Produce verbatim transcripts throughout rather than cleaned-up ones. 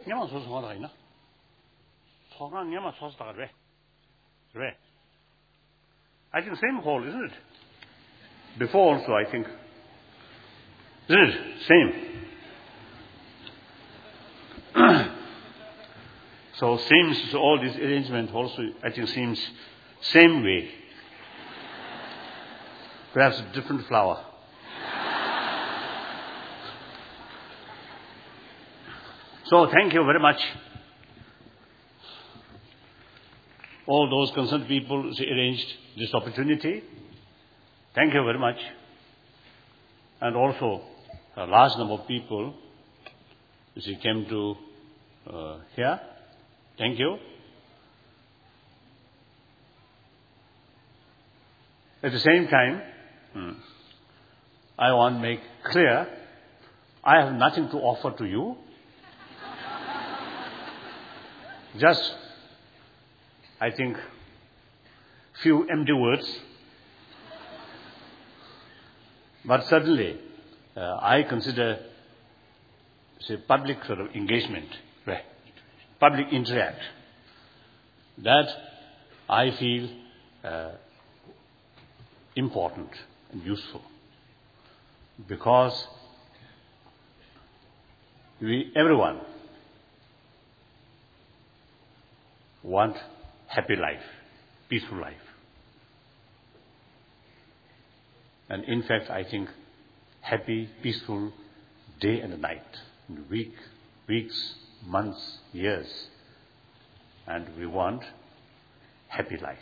Nyama sauce what I know. Sogan Nyama sauce red. Red. I think same hole, isn't it? Before also, I think. Isn't it? Same. So seems so all this arrangement also, I think, seems same way. Perhaps a different flower. So thank you very much. All those concerned people who arranged this opportunity. Thank you very much. And also a large number of people who came to uh, here. Thank you. At the same time, hmm, I want to make clear, I have nothing to offer to you. Just, I think, few empty words. But certainly, uh, I consider, say, public sort of engagement, right? Public interact. That I feel uh, important and useful, because we, everyone, want happy life, peaceful life. And in fact, I think happy, peaceful day and night, week, weeks, months, years. And we want happy life.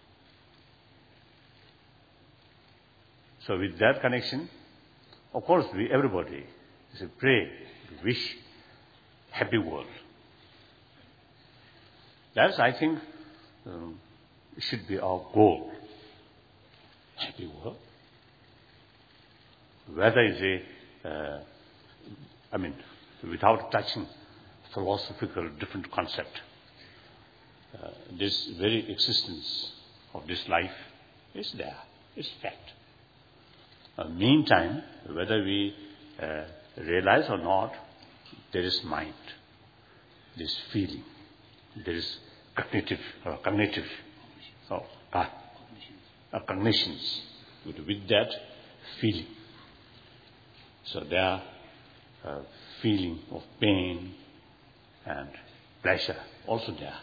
So with that connection, of course, we everybody is a pray, wish happy world. That's, I think, um, should be our goal. Happy world. Whether it's a, uh, I mean, without touching philosophical different concept, uh, this very existence of this life is there, is fact. Uh, meantime, whether we uh, realize or not, there is mind, there is feeling, there is cognitive, uh, cognitive, oh, ah, uh, cognitions with, with that feeling. So there are uh, feeling of pain and pleasure also there.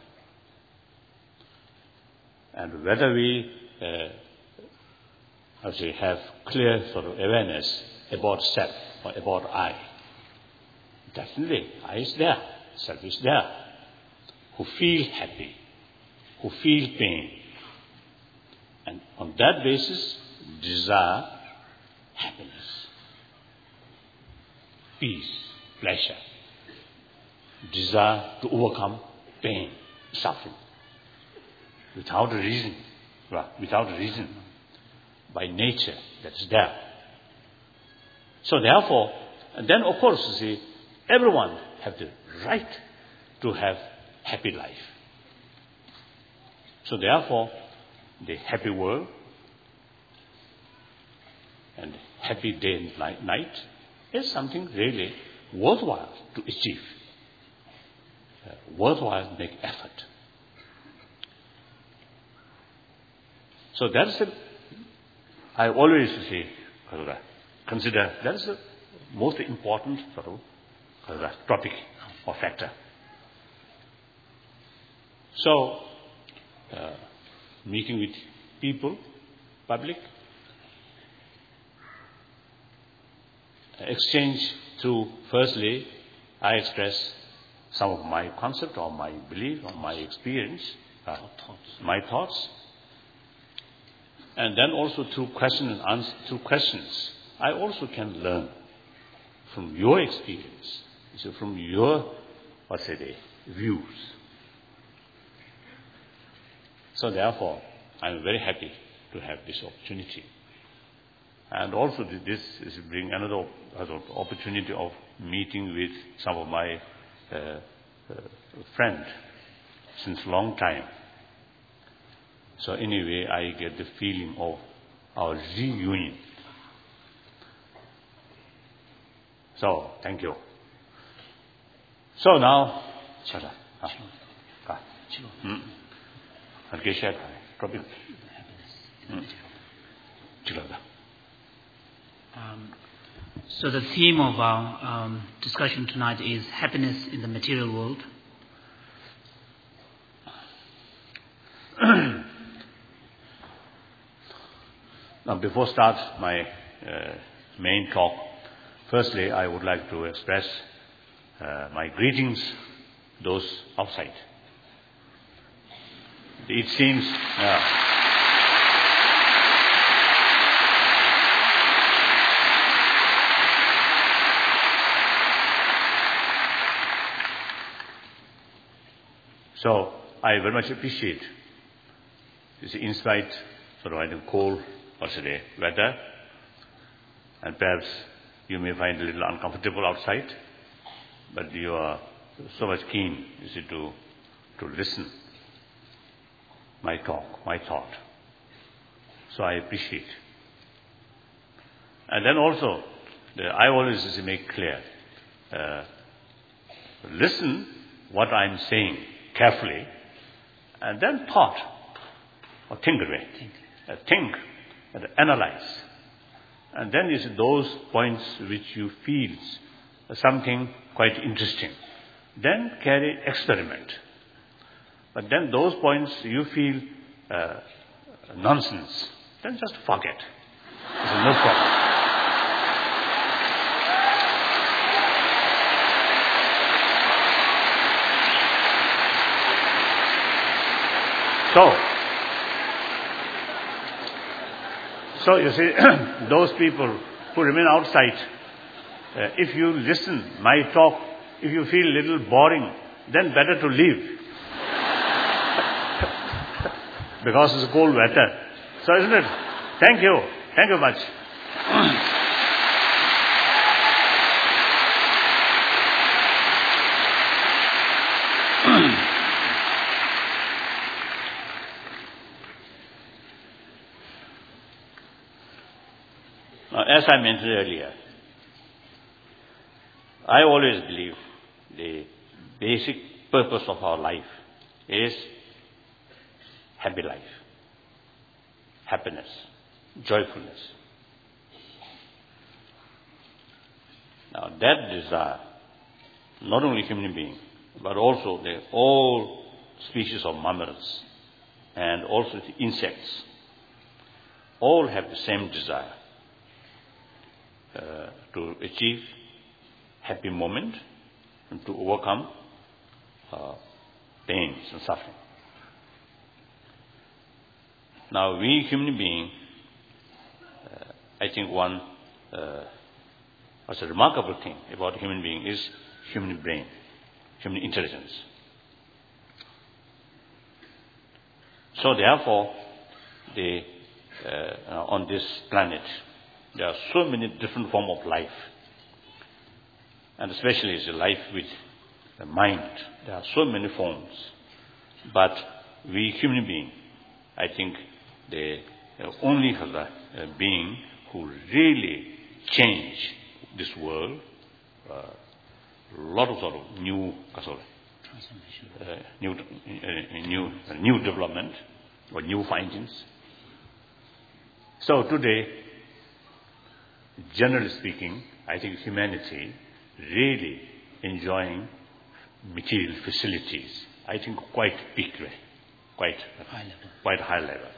And whether we, uh, how to say, have clear sort of awareness about self or about I, definitely I is there, self is there, who feel happy, who feel pain, and on that basis desire happiness, peace, pleasure, desire to overcome pain, suffering, without a reason, without a reason, by nature that is there. So therefore, and then of course, you see, everyone have the right to have happy life. So therefore, the happy world and happy day and night is something really worthwhile to achieve, uh, worthwhile to make effort. So that's the, I always say, consider that is the most important sort of topic or factor. So, uh, meeting with people, public, exchange through, firstly, I express some of my concept or my belief or my experience, uh, my thoughts. And then also through question and answer, through questions, I also can learn from your experience, so from your, what say they, views. So therefore, I am very happy to have this opportunity. And also this is bring another opportunity of meeting with some of my uh, uh, friends since long time. So anyway, I get the feeling of our reunion. So, thank you. So now, Chara. Ka. Hmm. Alkesha ka. Topic. Um, so the theme of our um, discussion tonight is happiness in the material world. Now, before start my uh, main talk, firstly, I would like to express uh, my greetings to those outside. It seems, uh, so I very much appreciate this insight, sort of the cold or today weather, and perhaps you may find it a little uncomfortable outside, but you are so much keen, you see, to to listen my talk, my thought. So I appreciate. And then also, the, I always just make clear, uh, listen what I'm saying carefully, and then thought, or think away, think, uh, think and analyze. And then is those points which you feel something quite interesting. Then carry experiment. But then those points you feel uh, nonsense, then just forget. There's no problem. So, so you see, those people who remain outside, uh, if you listen my talk, if you feel a little boring, then better to leave. Because it's cold weather. So isn't it? Thank you. Thank you much. Now, as I mentioned earlier, I always believe the basic purpose of our life is happy life, happiness, joyfulness. Now that desire, not only human being, but also the all species of mammals and also the insects, all have the same desire uh, to achieve happy moment and to overcome uh, pains and suffering. Now, we human beings, uh, I think one uh, what's a remarkable thing about human being is human brain, human intelligence. So, therefore, the, uh, on this planet, there are so many different forms of life, and especially it's a life with the mind. There are so many forms, but we human beings, I think, the uh, only other uh, being who really change this world, a uh, lot of sort of new, uh, new, uh, new, uh, new development or new findings. So today, generally speaking, I think humanity really enjoying material facilities. I think quite big, quite high level. Quite high level.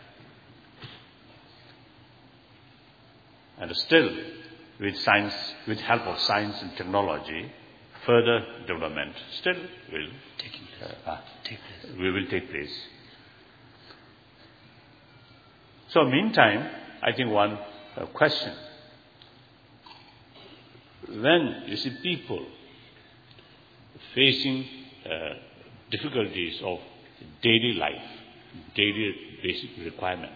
And still, with science, with help of science and technology, further development still will Taking place. Uh, uh, take place. will, will take place. So, meantime, I think one uh, question: when you see people facing uh, difficulties of daily life, daily basic requirement.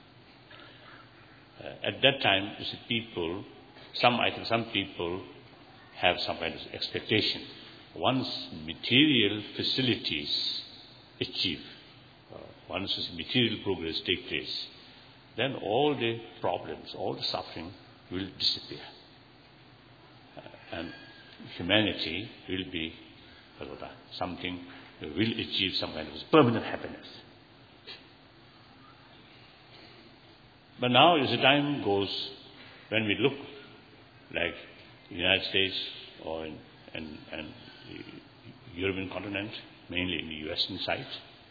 Uh, at that time, you see people, some I think some people have some kind of expectation. Once material facilities achieve, uh, once material progress take place, then all the problems, all the suffering will disappear, uh, and humanity will be something will achieve some kind of permanent happiness. But now as the time goes, when we look like the United States or in, in, in the European continent, mainly in the Western side,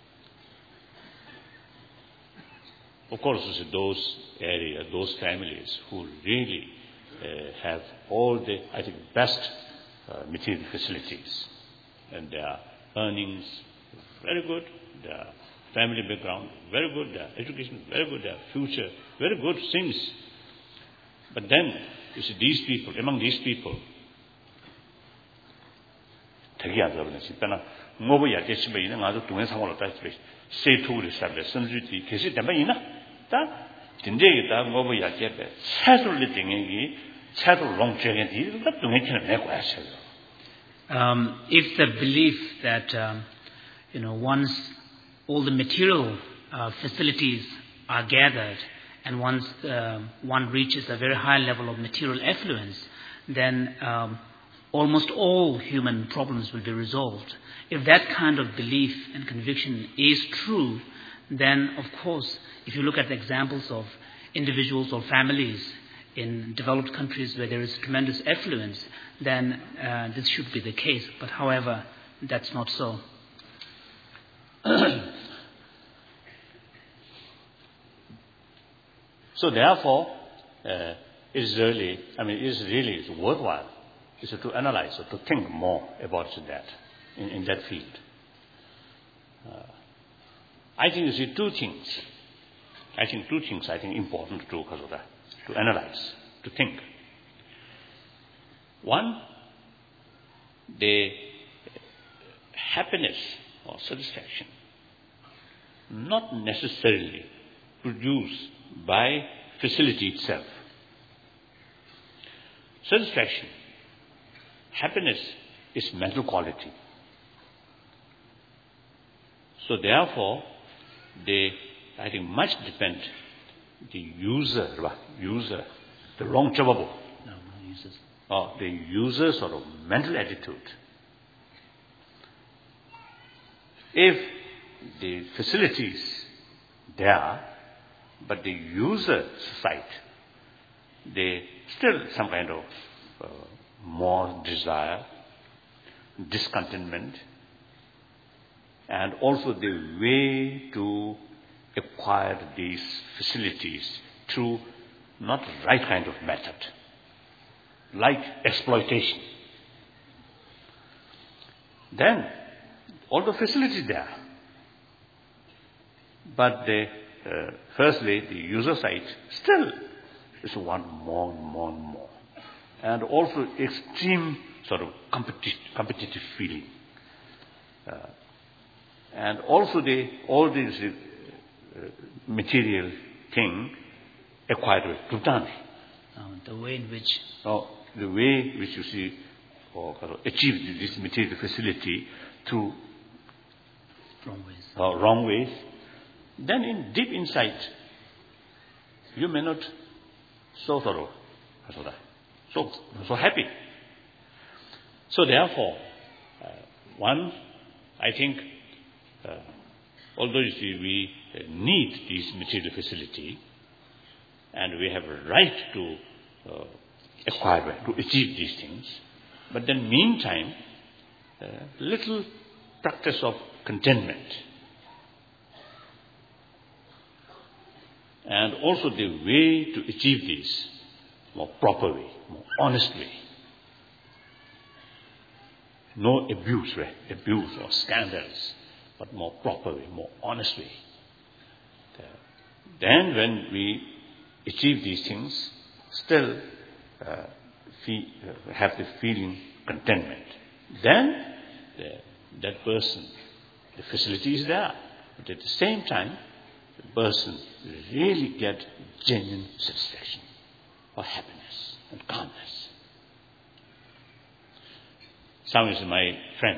of course, it's those areas, those families who really uh, have all the, I think, best uh, material facilities, and their earnings very good, their family background very good, their education very good, their future very good things. But then, you see, these people, among these people, 되게 안 잡으네. 진짜나 뭐뭐 야게 집에 있는 아주 동행 상황을 다 집에 세토를 sabbe 선주지 계시 때문에 있나? 다 진짜이다 뭐뭐 야게 배 차솔리 등행이 차솔 롱죄게 뒤가 동행치는 내 거야셔요. Um, if the belief that um, you know once all the material uh, facilities are gathered and once uh, one reaches a very high level of material affluence, then um, almost all human problems will be resolved. If that kind of belief and conviction is true, then of course, if you look at the examples of individuals or families in developed countries where there is tremendous affluence, then uh, this should be the case. But however, that's not so. So therefore, uh, it is really, I mean, it is really it's worthwhile is to analyze or to think more about that in, in that field. Uh, I think you see two things. I think two things I think important to do to analyze, to think. One, the happiness or satisfaction not necessarily produced by facility itself. Satisfaction, happiness is mental quality. So therefore, they, I think, much depend the user, user, the wrong chababo, No, no users. or the user's sort of mental attitude. If the facilities there, but the user side, they still some kind of uh, more desire, discontentment, and also the way to acquire these facilities through not the right kind of method, like exploitation. Then, all the facilities there, but the, uh, firstly, the user side still is want more and more and more. And also extreme sort of competi- competitive feeling. Uh, and also the, all these uh, material thing acquired with Bhutan. Uh, the way in which... Oh, the way which you see or achieve this material facility through wrong ways. Uh, wrong ways, then in deep insight, you may not so thorough, so so happy. So therefore, uh, one, I think, uh, although you see we need this material facility, and we have a right to uh, acquire, to achieve these things, but then meantime, uh, little practice of contentment, and also the way to achieve this more proper way, more honest way. No abuse, right? abuse or scandals, but more proper way, more honest way. Then when we achieve these things, still uh, feel, uh, have the feeling contentment. Then the, that person, the facility is there, but at the same time, the person really get genuine satisfaction or happiness and calmness. Some is my friend.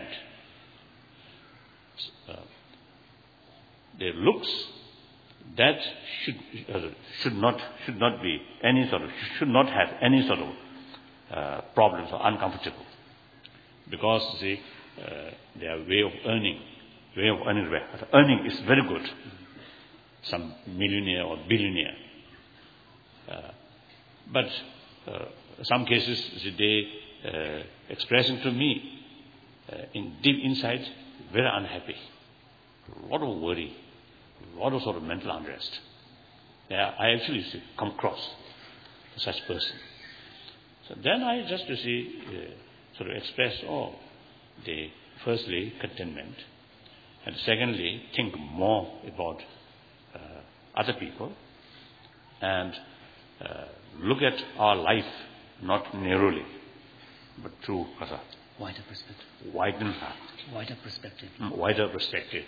Uh, their looks that should uh, should not should not be any sort of should not have any sort of uh, problems or uncomfortable, because see uh, their way of earning, way of earning, earning is very good. Some millionaire or billionaire. Uh, but uh, some cases they uh, expressing to me uh, in deep inside, very unhappy, a lot of worry, a lot of sort of mental unrest. Yeah, I actually see, come across such person. So then I just to see, uh, sort of express, oh, the firstly contentment, and secondly think more about uh, other people, and uh, look at our life not narrowly, but through a wider perspective. Widen, wider perspective. Wider perspective.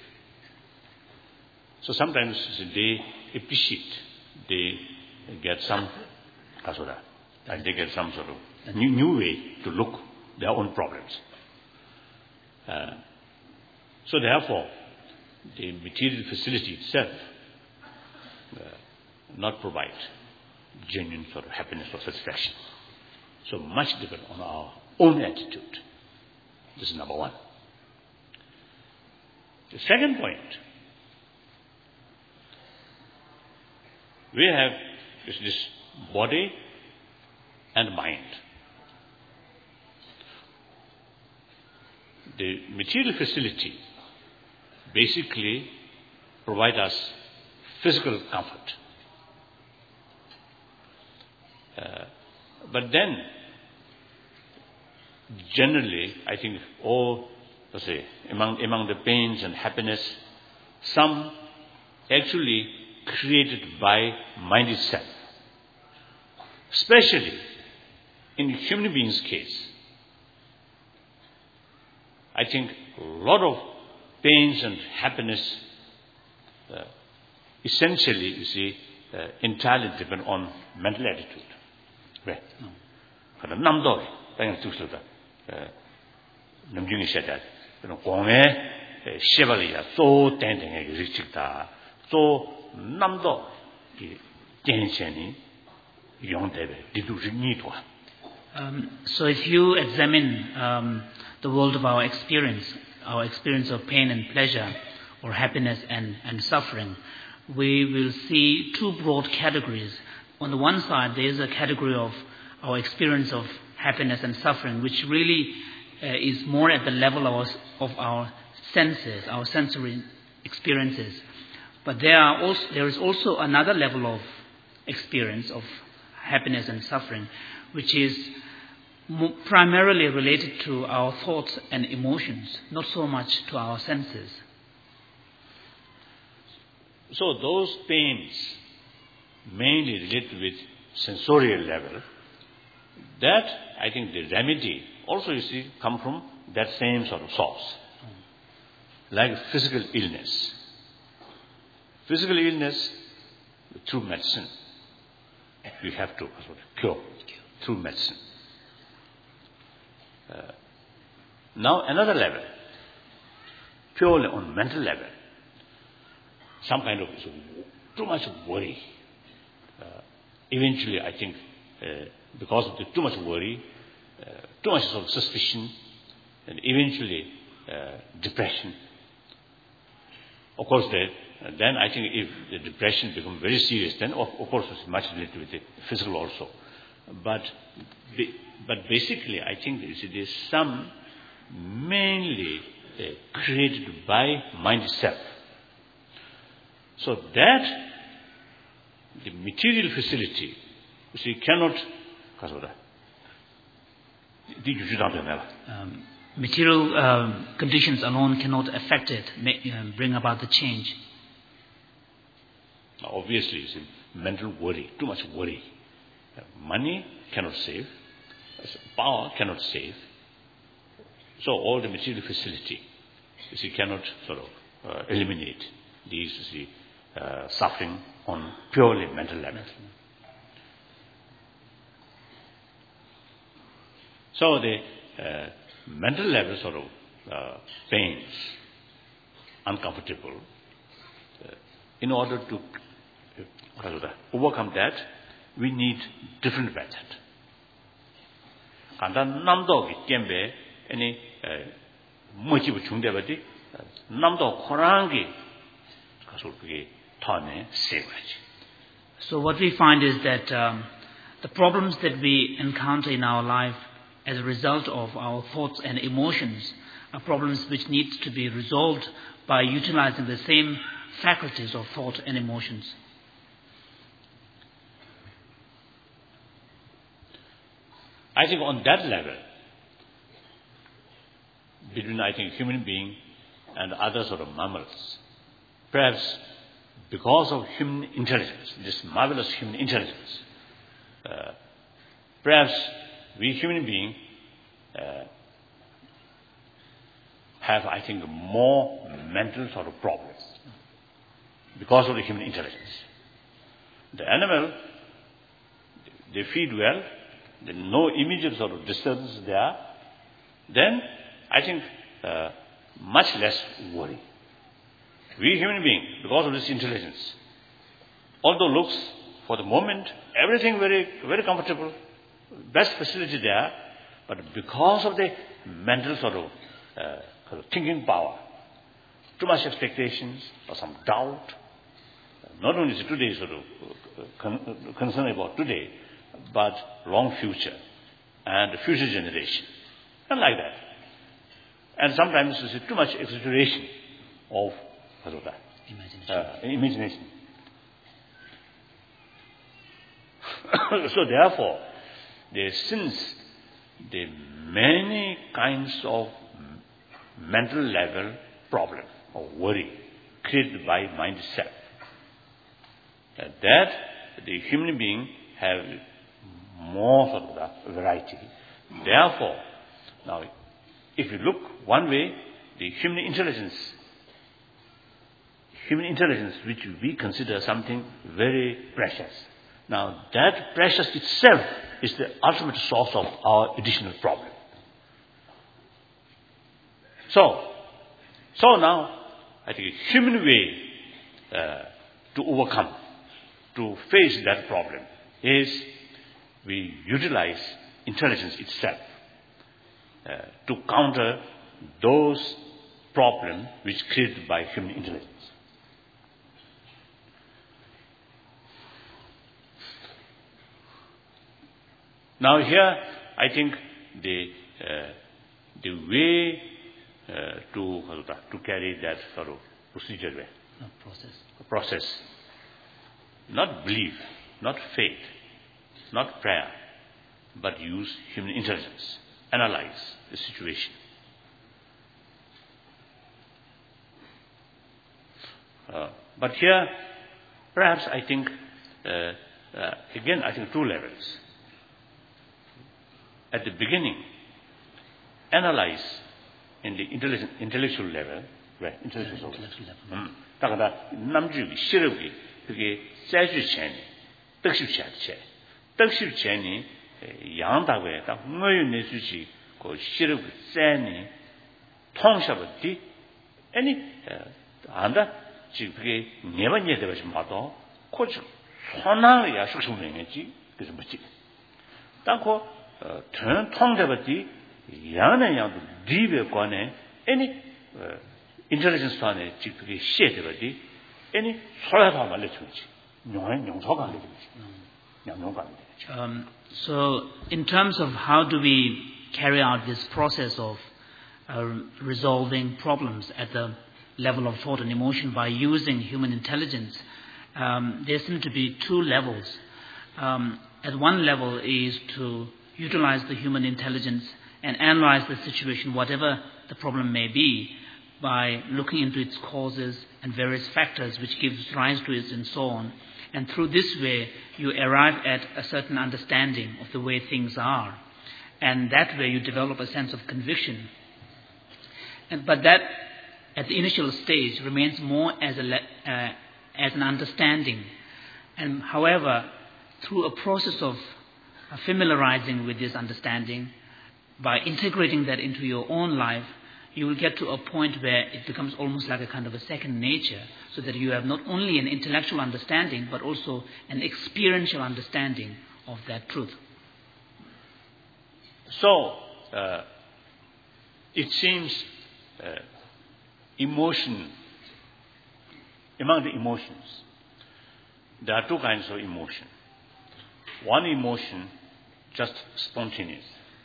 So sometimes they appreciate, they get some, and they get some sort of new, new way to look their own problems. Uh, so therefore, the material facility itself uh, not provide genuine sort of happiness or satisfaction. So much depends on our own attitude. This is number one. The second point, we have this, this body and mind. The material facility basically provide us physical comfort. Uh, but then, generally, I think all, let's say, among, among the pains and happiness, some actually created by mind itself. Especially in human beings' case, I think a lot of pains and happiness uh, essentially, you see, uh, entirely depend on mental attitude. Right? Kada namdo, tayang tuksluda, namjungi shedad, pero gongme shebaliya, so ten ten e richikta, so namdo ki tensheni yongdebe didu rinitwa. Um, so if you examine um, the world of our experience, our experience of pain and pleasure, or happiness and, and suffering, we will see two broad categories. On the one side, there is a category of our experience of happiness and suffering, which really uh, is more at the level of our, of our senses, our sensory experiences. But there, are also, there is also another level of experience of happiness and suffering, which is mo- primarily related to our thoughts and emotions, not so much to our senses. So those pains mainly related with sensorial level, that I think the remedy also, you see, come from that same sort of source. Like physical illness. Physical illness, through medicine, we have to cure through medicine. Uh, now another level, purely on mental level, some kind of so, too much worry. Uh, eventually, I think, uh, because of the too much worry, uh, too much sort of suspicion, and eventually uh, depression. Of course, the, uh, then I think if the depression becomes very serious, then of, of course it's much related with the physical also. But the, but basically, I think there is some mainly uh, created by mind itself. So that the material facility, you see, cannot. Um, material um, conditions alone cannot affect it, make, um, bring about the change. Obviously, you see, mental worry, too much worry. Uh, money cannot save, power cannot save. So all the material facility, you see, cannot sort of uh, eliminate these, you see, uh, suffering on purely mental level. So the uh, mental level sort of uh, pains, uncomfortable, uh, in order to uh, overcome that, we need different method. And then namdo ki kembe any 뭐지부 중대버디 남도 코랑기 가서 그게 타네 세워야지. So what we find is that um, the problems that we encounter in our life as a result of our thoughts and emotions are problems which need to be resolved by utilizing the same faculties of thought and emotions. I think on that level, between I think human being and other sort of mammals, perhaps because of human intelligence, this marvelous human intelligence, uh, perhaps we human beings uh, have, I think, more mental sort of problems because of the human intelligence. The animal, they feed well, there is no immediate sort of disturbance there, then I think uh, much less worry. We human beings, because of this intelligence, although looks for the moment, everything very, very comfortable, best facility there, but because of the mental sort of, uh, sort of thinking power, too much expectations or some doubt, not only is today sort of con- concern about today, but long future and the future generation, and like that. And sometimes there's too much exaggeration of imagination. Uh, imagination. So therefore, there since the many kinds of mental level problem or worry created by mind itself, uh, that the human being have more sort of that variety. Therefore, now if you look one way, the human intelligence Human intelligence, which we consider something very precious. Now, that precious itself is the ultimate source of our additional problem. So, so now, I think a human way uh, to overcome, to face that problem, is we utilize intelligence itself uh, to counter those problems which are created by human intelligence. Now here, I think the uh, the way uh, to to carry that sort of procedure way, no, process, process, not belief, not faith, not prayer, but use human intelligence, analyze the situation. Uh, but here, perhaps I think uh, uh, again I think two levels. At the beginning, analyze in the intellectual level, right? Intellectual level. 다가다 남주기 싫어기 그게 세주 전에 뜻이 전에 뜻이 전에 양다고에 딱 뭐유 내주지 그 싫어기 세니 통샤버디 아니 안다 지금 그게 네번 예대가 좀 봐도 코치 손나야 숙성명이지 그래서 뭐지 땅고 전 통대버디 양의 양도 리베 관에 any intelligence 안에 지금 그게 시에되버디 any 소야도 말려주지 용의 용서가 안 되지 양용가 안 되지. Um, so in terms of how do we carry out this process of uh, resolving problems at the level of thought and emotion by using human intelligence, um, there seem to be two levels. Um, at one level is to utilize the human intelligence and analyze the situation, whatever the problem may be, by looking into its causes and various factors which gives rise to it and so on. And through this way, you arrive at a certain understanding of the way things are. And that way you develop a sense of conviction. And, but that, at the initial stage, remains more as, a, uh, as an understanding. And however, through a process of uh, familiarizing with this understanding, by integrating that into your own life, you will get to a point where it becomes almost like a kind of a second nature, so that you have not only an intellectual understanding, but also an experiential understanding of that truth. So, uh, it seems uh, emotion, among the emotions, there are two kinds of emotion. One emotion, just spontaneous.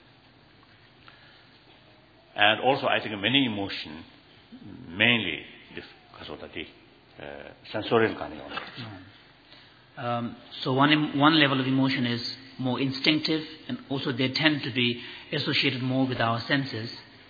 And also, I think many emotion, mainly the, the uh, sensorial kind of. Um, so one one level of emotion is more instinctive, and also they tend to be associated more with our senses.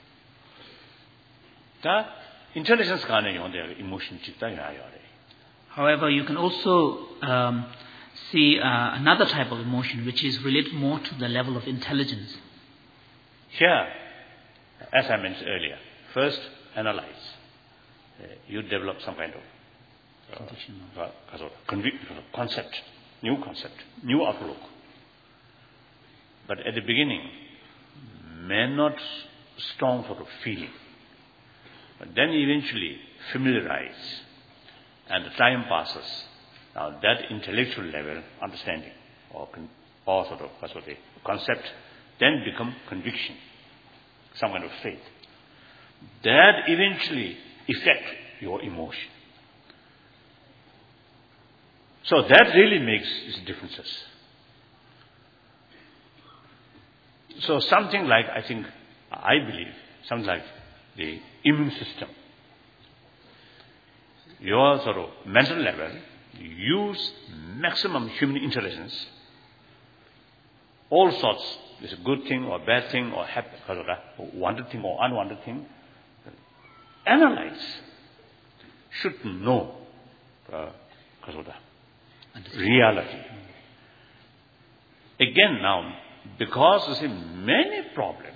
The intelligence kind of emotion. However, you can also um, see uh, another type of emotion which is related more to the level of intelligence. Here, as I mentioned earlier, first analyze. Uh, you develop some kind of uh, uh, concept, new concept, new outlook. But at the beginning, may not strong sort of feeling. But then eventually familiarize, and the time passes. Now that intellectual level, understanding, or, con- or sort of what's what the concept, then become conviction, some kind of faith. That eventually affect your emotion. So that really makes differences. So something like, I think, I believe, something like the immune system. Your sort of mental level, use maximum human intelligence, all sorts, is a good thing or bad thing or happy, wanted thing or unwanted thing. Analyze, should know uh, reality. Again now, because you see many problems,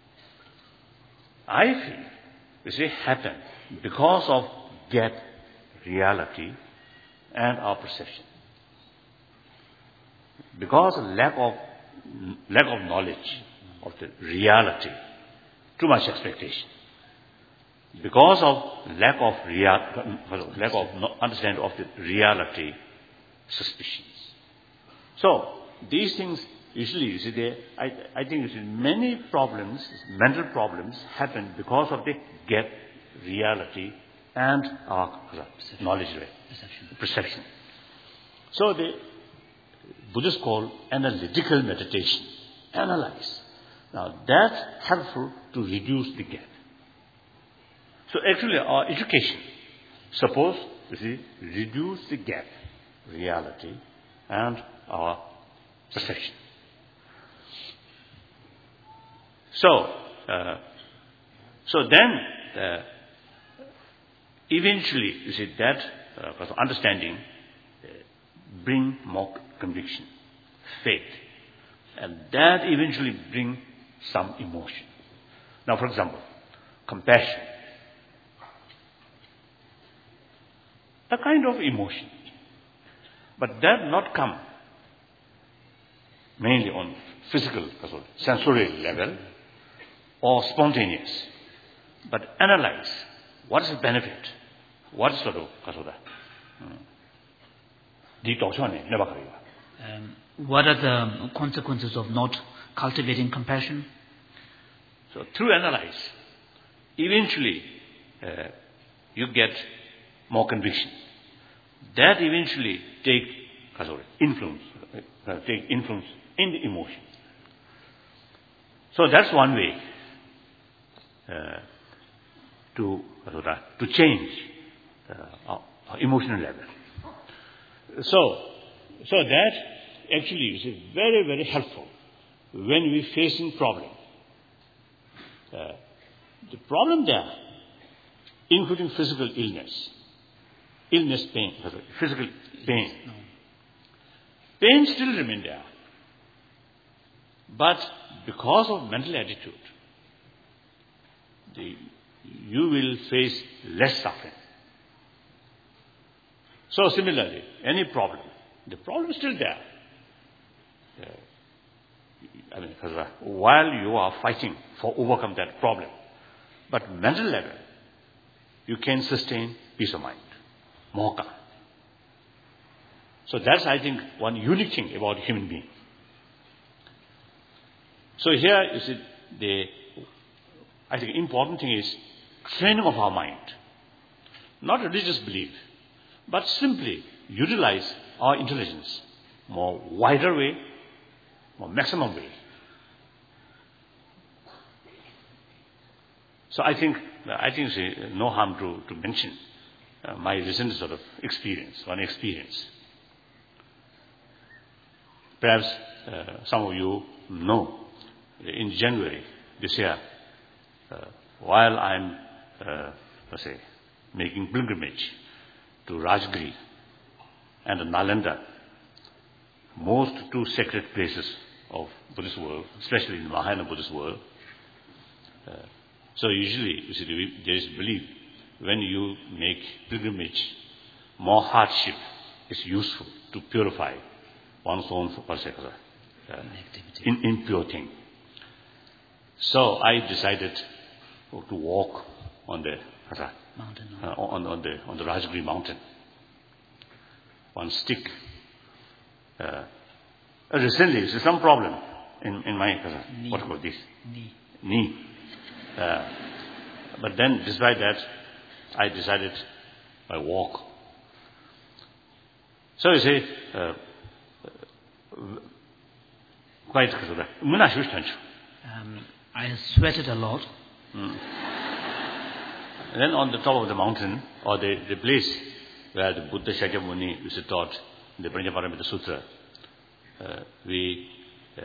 I feel, you see, happen because of gap reality and our perception. Because of lack of lack of knowledge of the reality, too much expectation. Because of lack of real, lack of understanding of the reality, suspicions. So these things usually, you see, they, I, I think you see, many problems, mental problems, happen because of the gap reality and our knowledge, perception. perception. So the Buddhists call analytical meditation. Analyze. Now that's helpful to reduce the gap. So actually our education, suppose, you see, reduce the gap, reality, and our perception. So, uh, so then, uh, eventually, you see, that uh, understanding uh, bring more conviction, faith, and that eventually bring some emotion. Now, for example, compassion, a kind of emotion, but that not come mainly on physical, sensorial level, or spontaneous, but analyze what is the benefit, what is sort of um, what are the consequences of not cultivating compassion? So through analyze, eventually uh, you get more conviction. That eventually take uh, sorry, influence, uh, take influence in the emotion. So that's one way uh, to uh, to change uh, our, our emotional level. So, so that actually is very, very helpful when we facing problem. Uh, the problem there, including physical illness, illness pain, physical pain, pain still remain there. But because of mental attitude, the, you will face less suffering. So similarly, any problem, the problem is still there. Uh, I mean, because, uh, while you are fighting for overcome that problem, but mental level, you can sustain peace of mind, more calm. So that's, I think, one unique thing about human being. So here is it the, I think important thing is training of our mind. Not religious belief, but simply utilize our intelligence more wider way, more maximum way. So I think I think it's no harm to, to mention uh, my recent sort of experience, one experience. Perhaps uh, some of you know, in January this year, uh, while I'm, uh, let's say, making pilgrimage to Rajgiri and Nalanda, most two sacred places of Buddhist world, especially in the Mahayana Buddhist world. Uh, so usually, you see, there is belief when you make pilgrimage, more hardship is useful to purify one's own particular uh, in, impure thing. So I decided to walk on the mountain, uh, on, on the on the Rajgiri mountain. One stick. Uh, recently, there's some problem in in my uh, what called this knee. knee. Uh, but then, despite that, I decided I walk. So you say, uh, quite um, I sweated a lot. Mm. And then on the top of the mountain, or the, the place where the Buddha Shakyamuni was taught in the Pranjaparamita Sutra, uh, we uh,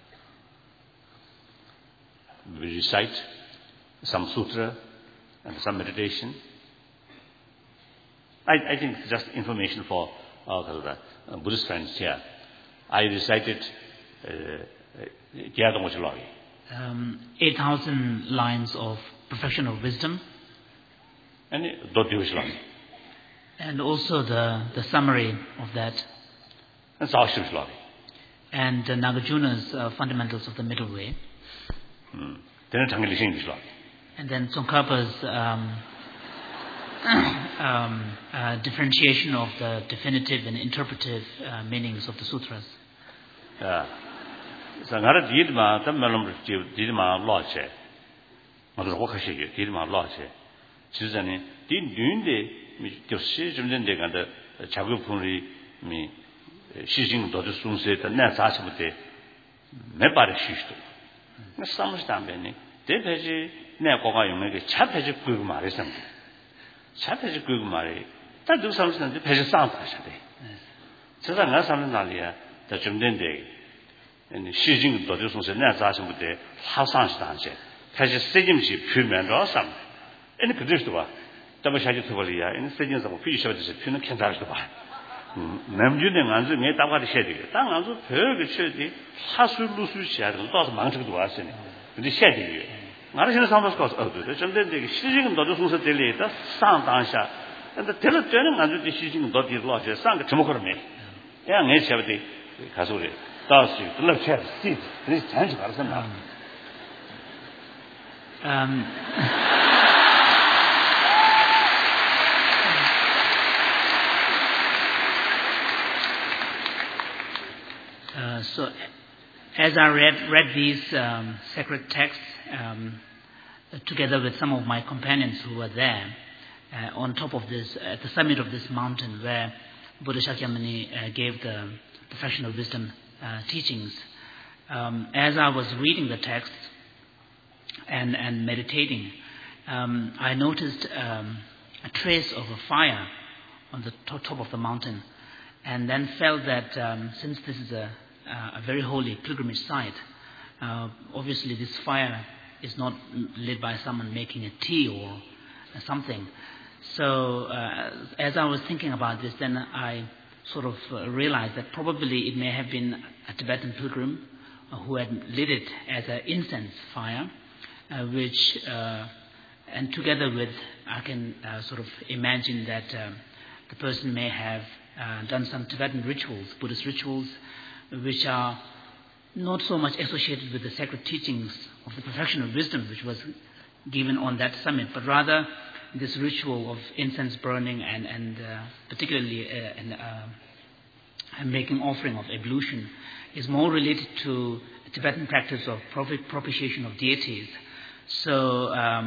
we recite some sutra and some meditation. I, I think just information for our uh, Buddhist friends here. I recited uh, um, eight thousand lines of perfection of wisdom. And And also the, the summary of that. And uh, Nagarjuna's uh, fundamentals of the middle way. Hmm. And then Tsongkhapa's um, um, uh, differentiation of the definitive and interpretive uh, meanings of the sutras. Yeah. So ngara didma tam melom didma loche. Ngara ko khashi didma loche. Chizane din dunde mi tyoshi jumden ga da jagupunri mi shijing do sunse da na saachbute me pare shishto. Na samstambe ni de peji ne ko ga yong ge cha peji gu ma re sam. Cha peji gu ma re ta du samstan de peji sang ta sha de. Chisa nga samstan na li ya da jumden de and shijing do sunse na saachbute ha sang stan che. Peji sejim ji pyumen ro sam. And the Kurdish wa, Tamashaji Tuvalia, and the Sages of Fish of the Puna Kantar. Namjun and Anzu made Tawadi Shady. Tanganzu, Perg Shady, Hasu Lusu Shad, and lost Manchu to us in the Shady. Marina Sambas goes out to the Shijing Dodusa Delata, Sound Ansha, and the Teleturning under the Shijing Dodi Lodge, Sang Tomokome. Young Age of the Kasuri, Darcy, the left chair, seat, this change of Um. Uh, so, as I read, read these um, sacred texts um, together with some of my companions who were there uh, on top of this, at the summit of this mountain where Buddha Shakyamuni uh, gave the perfection of wisdom uh, teachings, um, as I was reading the texts and, and meditating, um, I noticed um, a trace of a fire on the to- top of the mountain, and then felt that um, since this is a Uh, a very holy pilgrimage site. Uh, obviously, this fire is not lit by someone making a tea or uh, something. So, uh, as I was thinking about this, then I sort of uh, realized that probably it may have been a Tibetan pilgrim uh, who had lit it as an incense fire, uh, which, uh, and together with, I can uh, sort of imagine that uh, the person may have uh, done some Tibetan rituals, Buddhist rituals, which are not so much associated with the sacred teachings of the perfection of wisdom which was given on that summit, but rather this ritual of incense burning and, and uh, particularly uh, and, uh, making offering of ablution is more related to the Tibetan practice of propitiation of deities. So um,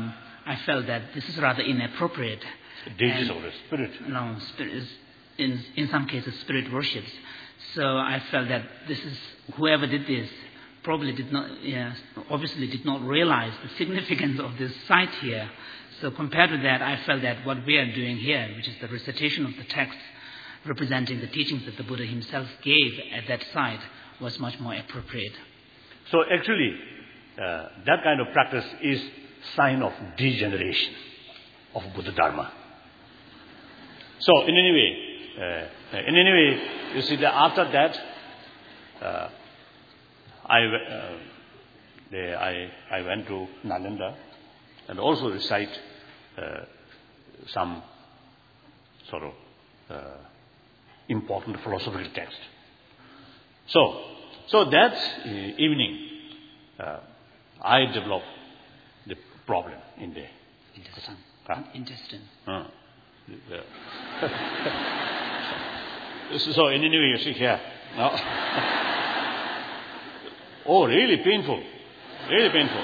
I felt that this is rather inappropriate. Deities of the spirit. No, spirit is, in, in some cases, spirit worships. So I felt that this is, whoever did this probably did not, yeah, obviously did not realize the significance of this site here. So compared to that, I felt that what we are doing here, which is the recitation of the text representing the teachings that the Buddha himself gave at that site, was much more appropriate. So actually, uh, that kind of practice is sign of degeneration of Buddha Dharma. So in any way, uh, in any way, you see that after that, uh, I, uh, the, I, I went to Nalanda and also recite uh, some sort of uh, important philosophical text. So, so that uh, evening, uh, I developed the problem in the Intestine. Huh? Intestine. Uh, so, so in any way, you see here. No. Oh, really painful. Really painful.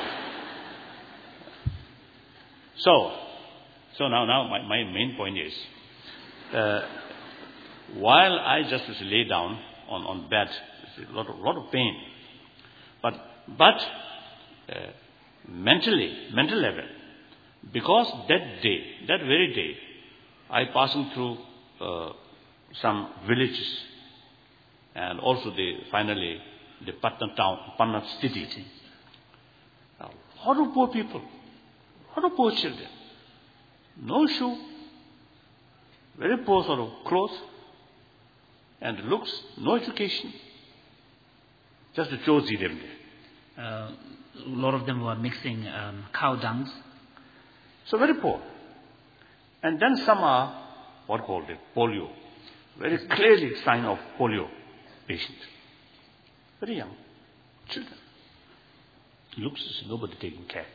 So, so now, now my, my main point is, uh, while I just lay down on, on bed, a lot of, lot of pain, but, but uh, mentally, mental level, because that day, that very day, I passing through uh, some villages, and also the finally the Patna town, Patna city. A lot of poor people, a lot of poor children, no shoe, very poor sort of clothes, and looks, no education, just a chosi them there. Uh, a lot of them were mixing um, cow dungs. So very poor. And then some are, what called it, polio. Very clearly sign of polio patient. Very young children. Looks as nobody taking care.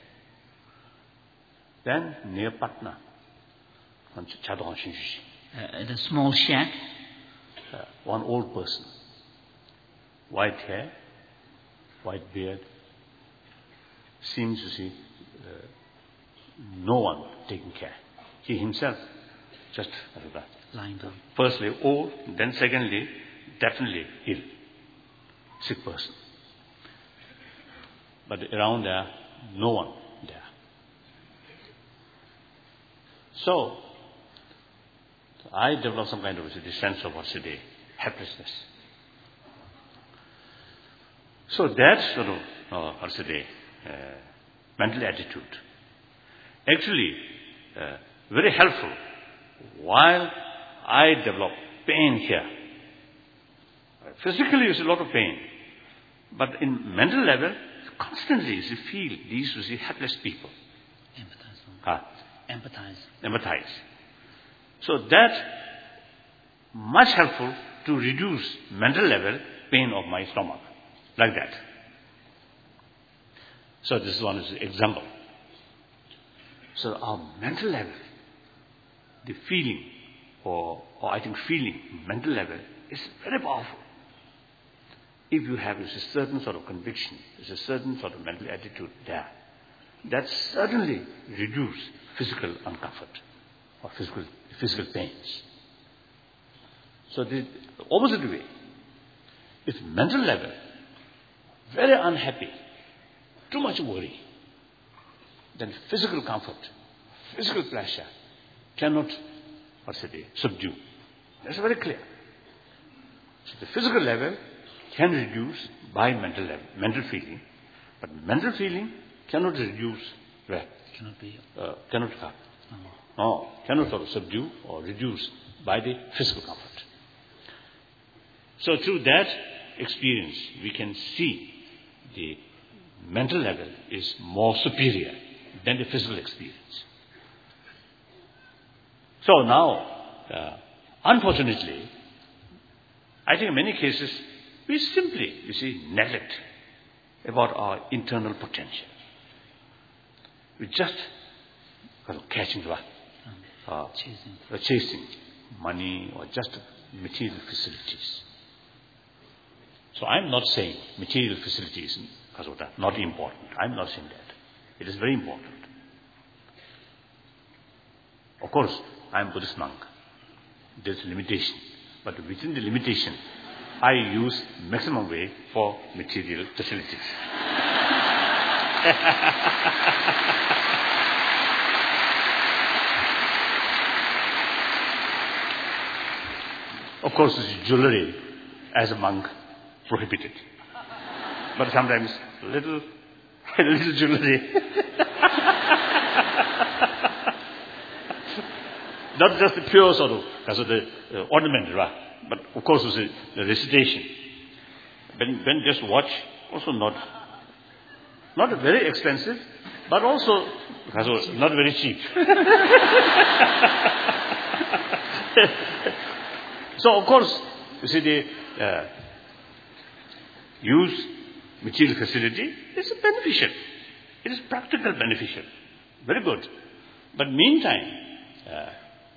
Then near Patna, on Chadong Shinjushi, Uh, the small shack. uh, one old person, white hair, white beard, seems to see uh, no one taking care. He himself just like that. Lying down. Firstly, old, then secondly, definitely ill, sick person. But around there, no one there. So, I developed some kind of a sense of what's the helplessness. So that sort of, uh, what's the uh, mental attitude, actually uh, very helpful while I develop pain here. Physically, there's a lot of pain. But in mental level, constantly you feel these you see, helpless people. Empathize. Huh? Empathize. Empathize. So that much helpful to reduce mental level pain of my stomach. Like that. So this one is an example. So our mental level, the feeling, or, or I think feeling, mental level, is very powerful. If you have a certain sort of conviction, there's a certain sort of mental attitude there, that certainly reduce physical uncomfort or physical physical pains. So the opposite way, if mental level, very unhappy, too much worry, then physical comfort, physical pleasure cannot, what's it, subdue. That's very clear. So the physical level can reduce by mental level, mental feeling, but mental feeling cannot reduce where? Cannot be. Uh, cannot come. No. No, cannot sort of subdue or reduce by the physical comfort. So through that experience, we can see the mental level is more superior than the physical experience. So now, uh, unfortunately, I think in many cases, we simply, you see, neglect about our internal potential. We just kind of catching the uh, Chasing. uh, chasing money or just material facilities. So I'm not saying material facilities because of that not important. I'm not saying that. It is very important. Of course, I am Buddhist monk. There's limitation. But within the limitation, I use maximum way for material facilities. Of course, jewelry as a monk prohibited. But sometimes little, little jewelry. Not just the pure sort of, because of the uh, ornament, right? But of course, it's the, the recitation. When, when just watch, also not, not very expensive, but also because of not very cheap. So of course, you see the uh, use material facility is beneficial. It is practical beneficial. Very good. But meantime, uh,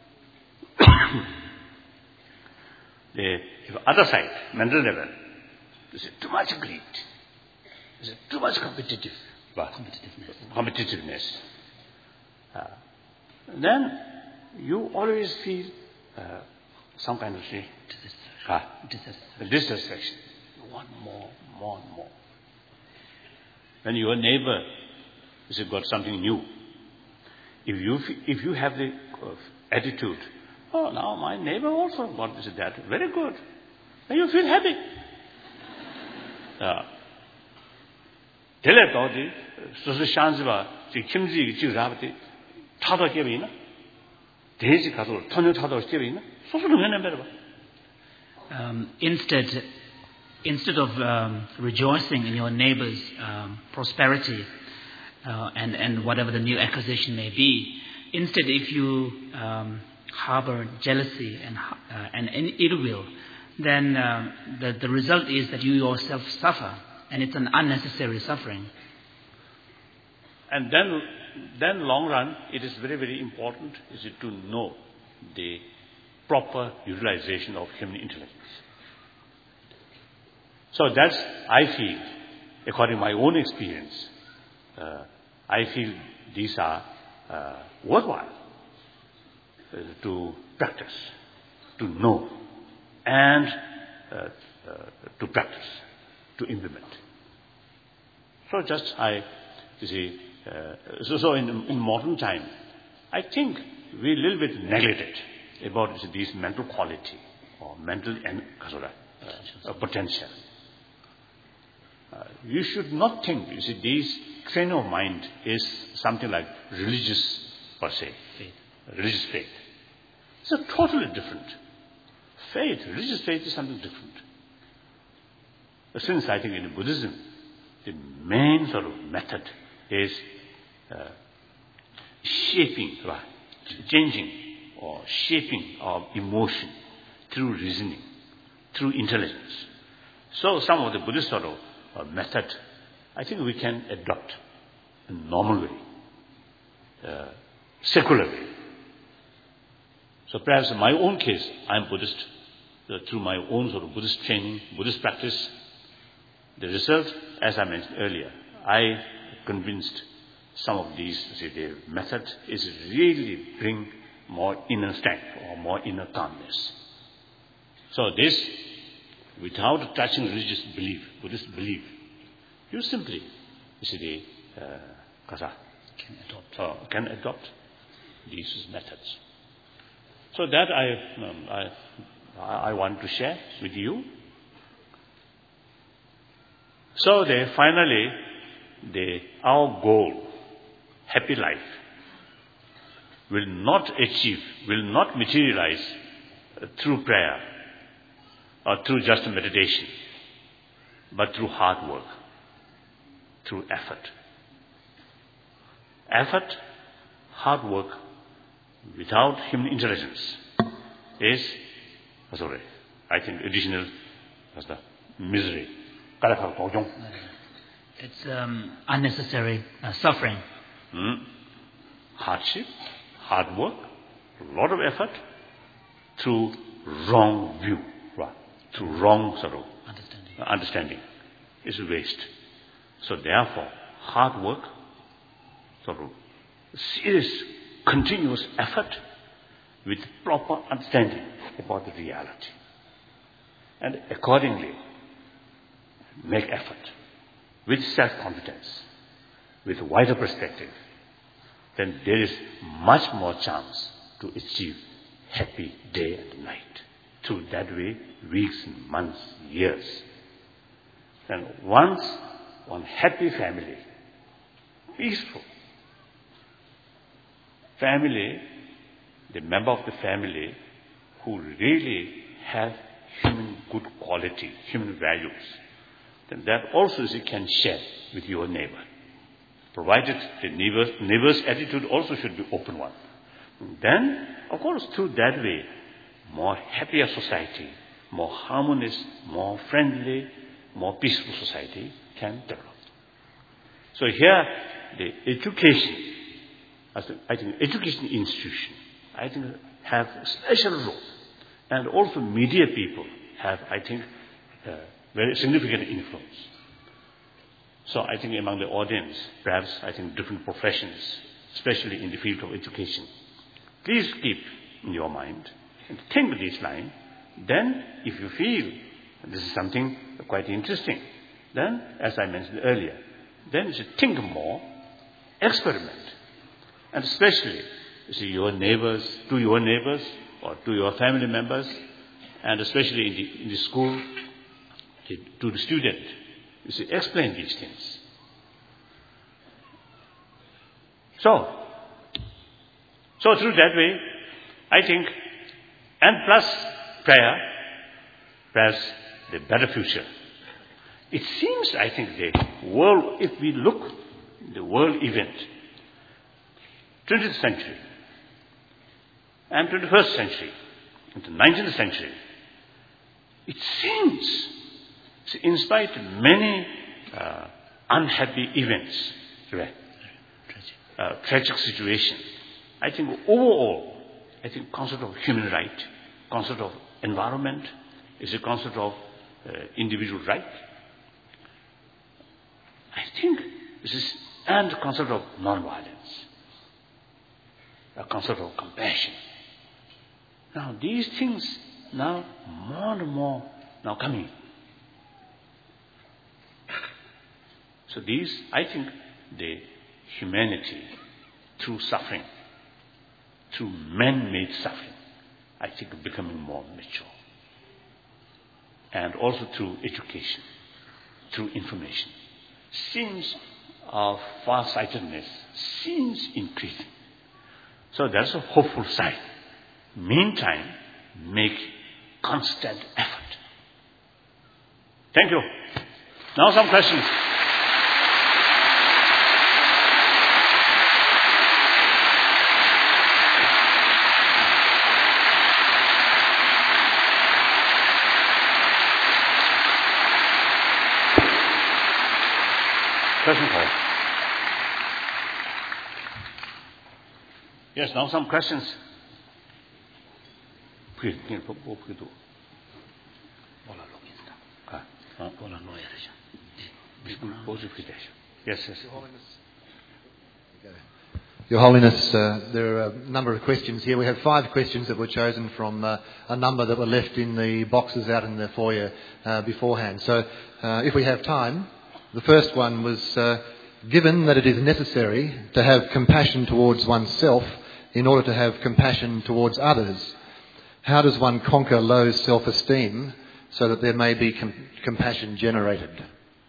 the other side, mental level, is too much greed. Is too much competitive competitiveness. competitiveness. Uh, then you always feel uh, some kind of say, uh, dissatisfaction. You want more, more and more. When your neighbor has got something new, if you if you have the uh, attitude, oh, now my neighbor also got this and that, very good, then you feel happy. Uh, tell about it, so the Shanziva, the Kimji, Jirabati, Tado Kevina, Daisy Kato, Tonyo Tado Kevina, so the um, instead, instead of um, rejoicing in your neighbor's um, prosperity uh, and, and whatever the new acquisition may be, instead if you um, harbor jealousy and, uh, and, and ill will, then uh, the, the result is that you yourself suffer, and it's an unnecessary suffering. And then, then long run, it is very, very important is it to know the proper utilization of human intelligence. So that's, I feel, according to my own experience, uh, I feel these are uh, worthwhile uh, to practice, to know, and uh, uh, to practice, to implement. So just I, you see, uh, so, so in, in modern time, I think we a little bit neglected about this mental quality or mental and uh, uh, potential. Uh, you should not think, you see, this train of mind is something like religious per se, faith. religious faith. It's a totally different. Faith, religious faith is something different. But since I think in Buddhism, the main sort of method is uh, shaping, right, changing or shaping our emotion through reasoning, through intelligence. So some of the Buddhist sort of uh, method, I think we can adopt in a normal way, uh, secular way. So perhaps in my own case, I am Buddhist. Uh, through my own sort of Buddhist training, Buddhist practice, the result, as I mentioned earlier, I convinced some of these, say, the method is really bring more inner strength or more inner calmness. So this, without touching religious belief, Buddhist belief, you simply, you see, the uh, kasa, can adopt, uh, can adopt these methods. So that I, um, I, I want to share with you. So they finally, the our goal, happy life, will not achieve, will not materialize uh, through prayer or through just meditation, but through hard work, through effort. Effort, hard work, without human intelligence is, sorry, I think additional as the misery. It's um, unnecessary uh, suffering. Hmm. Hardship, hard work, a lot of effort through wrong view, right? Through wrong sort of understanding. Uh, understanding is a waste. So therefore, hard work, sort of serious, continuous effort with proper understanding about the reality. And accordingly, make effort with self-confidence, with a wider perspective, then there is much more chance to achieve happy day and night. Through that way, weeks, months, years. And once one happy family, peaceful family, the member of the family who really have human good quality, human values, then that also you can share with your neighbor. Provided the neighbor's, neighbor's attitude also should be open one. Then, of course, through that way, more happier society, more harmonious, more friendly, more peaceful society can develop. So here, the education, as a, I think education institution, I think have a special role. And also media people have, I think, uh, very significant influence. So I think among the audience, perhaps I think different professions, especially in the field of education, please keep in your mind and think this line. Then, if you feel this is something quite interesting, then, as I mentioned earlier, then you should think more, experiment, and especially, you see, your neighbors, to your neighbors, or to your family members, and especially in the, in the school, to the student, you see, explain these things. So, so through that way, I think, and plus prayer, plus the better future. It seems, I think, the world, if we look, the world event, twentieth century, and twenty-first century, and the nineteenth century, it seems, in spite of many uh, unhappy events, right? uh, tragic situation, I think overall, I think concept of human right, concept of environment is a concept of uh, individual right. I think this is, and the concept of non-violence, a concept of compassion. Now these things now more and more now coming. So these, I think, the humanity through suffering, through man-made suffering, I think becoming more mature. And also through education, through information. Seems of far-sightedness seems increasing. So that's a hopeful sign. Meantime, make constant effort. Thank you. Now some questions. Question call. Yes, now some questions. Please, can you go through? Yes, yes. Your Holiness, uh, there are a number of questions here. We have five questions that were chosen from uh, a number that were left in the boxes out in the foyer uh, beforehand. So, uh, if we have time, the first one was, uh, given that it is necessary to have compassion towards oneself in order to have compassion towards others, how does one conquer low self-esteem so that there may be com- compassion generated?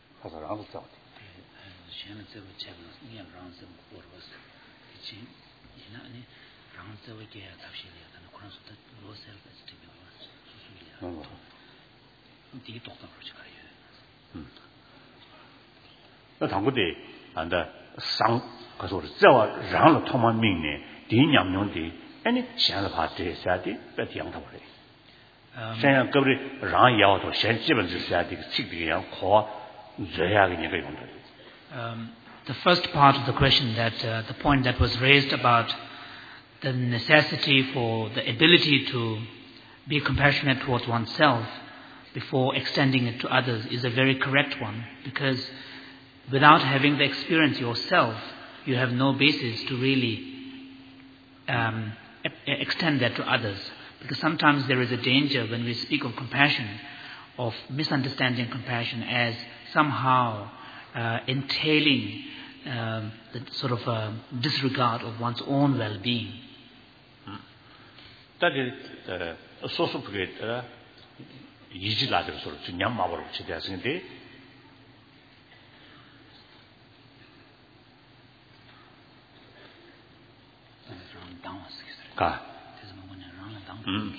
나 당고대 안다 상 가서 저와 랑 통만 명네 디냠용디 아니 시안을 봐대 사디 배티양 타버래. 생각 그리 랑 야도 현지번 사디 식비양 코 저야게 니가 용도. Um the first part of the question, that uh, the point that was raised about the necessity for the ability to be compassionate towards oneself before extending it to others is a very correct one, because without having the experience yourself, you have no basis to really um, extend that to others. Because sometimes there is a danger when we speak of compassion, of misunderstanding compassion as somehow uh, entailing uh, the sort of uh, disregard of one's own well-being. That is a source of great easy ladder sort of nyam mawar chidasinde. Ka. Mm.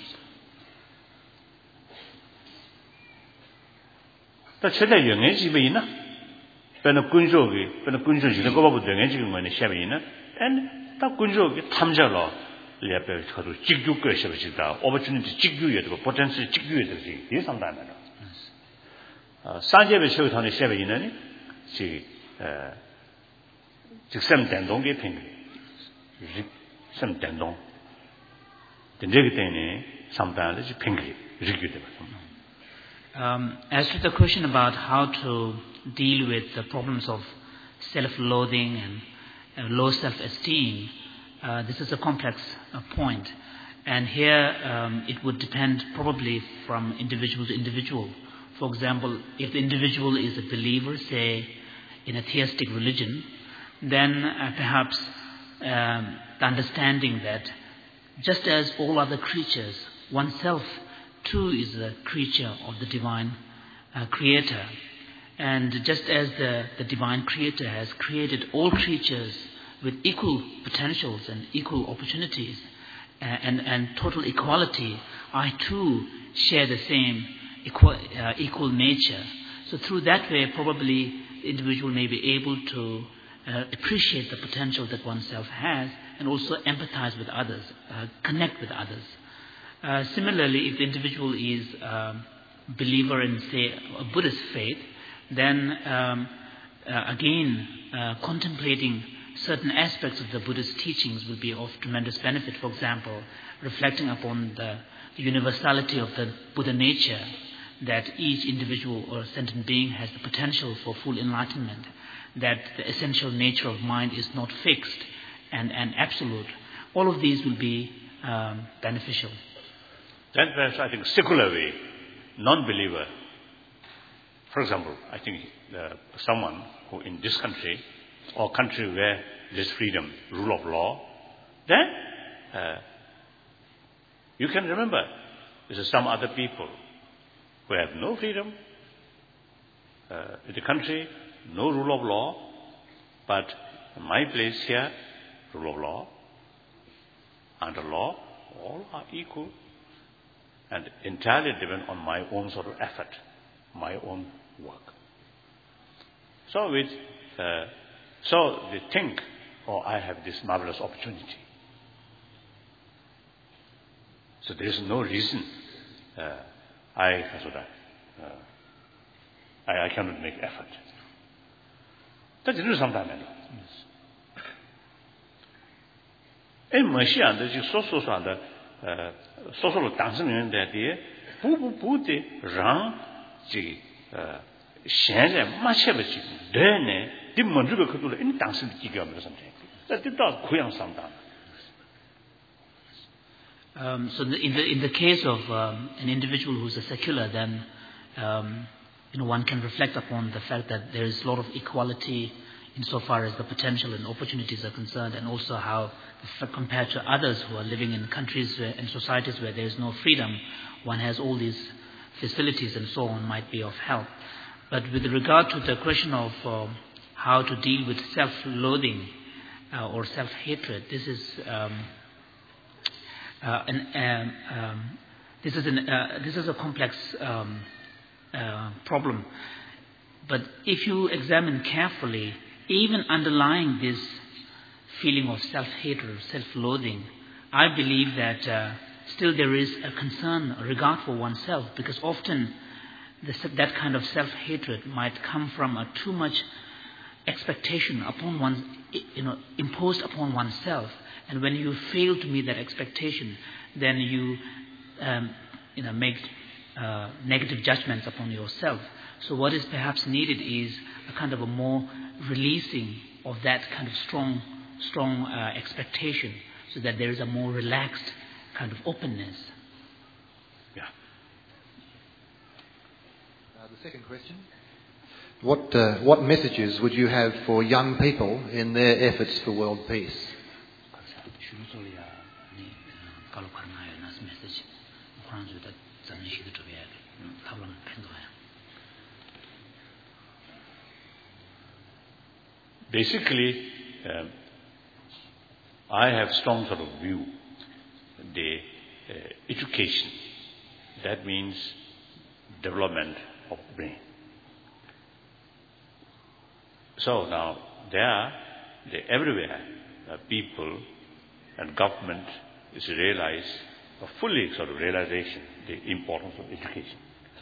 다 최대 영의 집에 있나? 배는 군족이 배는 군족이 그 거부 영의 집인 거네 샤베 있나? 엔 다 군족이 탐자로 레벨 가도 직교 것이 있다. opportunity 직교에 되고 potential 직교에 되지. 이 상담이다. 어 산재배 최우선의 샤베 있는 지 에, 직선 단동의 핑. 직선 단동. 된저기 때문에 상담을 지 핑이 직교 되고. Um, as to the question about how to deal with the problems of self-loathing and uh, low self-esteem, uh, this is a complex uh, point. And here um, it would depend probably from individual to individual. For example, if the individual is a believer, say, in a theistic religion, then uh, perhaps um, the understanding that just as all other creatures, oneself too is a creature of the divine uh, creator. And just as the, the divine creator has created all creatures with equal potentials and equal opportunities uh, and, and total equality, I too share the same equal, uh, equal nature. So through that way, probably the individual may be able to uh, appreciate the potential that oneself has and also empathize with others, uh, connect with others. Uh, similarly, if the individual is a um, believer in, say, a Buddhist faith, then um, uh, again, uh, contemplating certain aspects of the Buddhist teachings will be of tremendous benefit. For example, reflecting upon the, the universality of the Buddha nature, that each individual or sentient being has the potential for full enlightenment, that the essential nature of mind is not fixed and, and absolute. All of these will be um, beneficial. Then perhaps I think secularly, non-believer, for example, I think uh, someone who in this country or country where there's freedom, rule of law, then uh, you can remember there's some other people who have no freedom, uh, in the country, no rule of law, but in my place here, rule of law, under law, all are equal. And entirely depend on my own sort of effort, my own work. So with, uh, so they think, oh, I have this marvelous opportunity. So there is no reason uh, I, uh, I I cannot make effort. That's the sometimes. In Malaysia, there's so so so 소소로 당선되는 데에 부부부대 랑 지 현재 마셔버지 되네 뒷문주가 그들을 인 당선 기계하면서 선택. 그때도 고향 상담. Um, so the, in the in the case of um, an individual who's a secular, then um, you know one can reflect upon the fact that there is a lot of equality insofar as the potential and opportunities are concerned, and also how, compared to others who are living in countries where, and societies where there is no freedom, one has all these facilities and so on, might be of help. But with regard to the question of uh, how to deal with self-loathing uh, or self-hatred, this is um, uh, an, um, um, this is an, uh, this is a complex um, uh, problem. But if you examine carefully, even underlying this feeling of self-hatred, self-loathing, I believe that uh, still there is a concern, a regard for oneself, because often this, that kind of self-hatred might come from a too much expectation upon one, you know, imposed upon oneself. And when you fail to meet that expectation, then you, um, you know, make uh, negative judgments upon yourself. So what is perhaps needed is a kind of a more releasing of that kind of strong, strong uh, expectation, so that there is a more relaxed kind of openness. Yeah. Uh, the second question. What, uh, what messages would you have for young people in their efforts for world peace? Basically, um, I have strong sort of view the uh, education. That means development of brain. So now there are the, everywhere uh, people and government is realize a fully sort of realization the importance of education.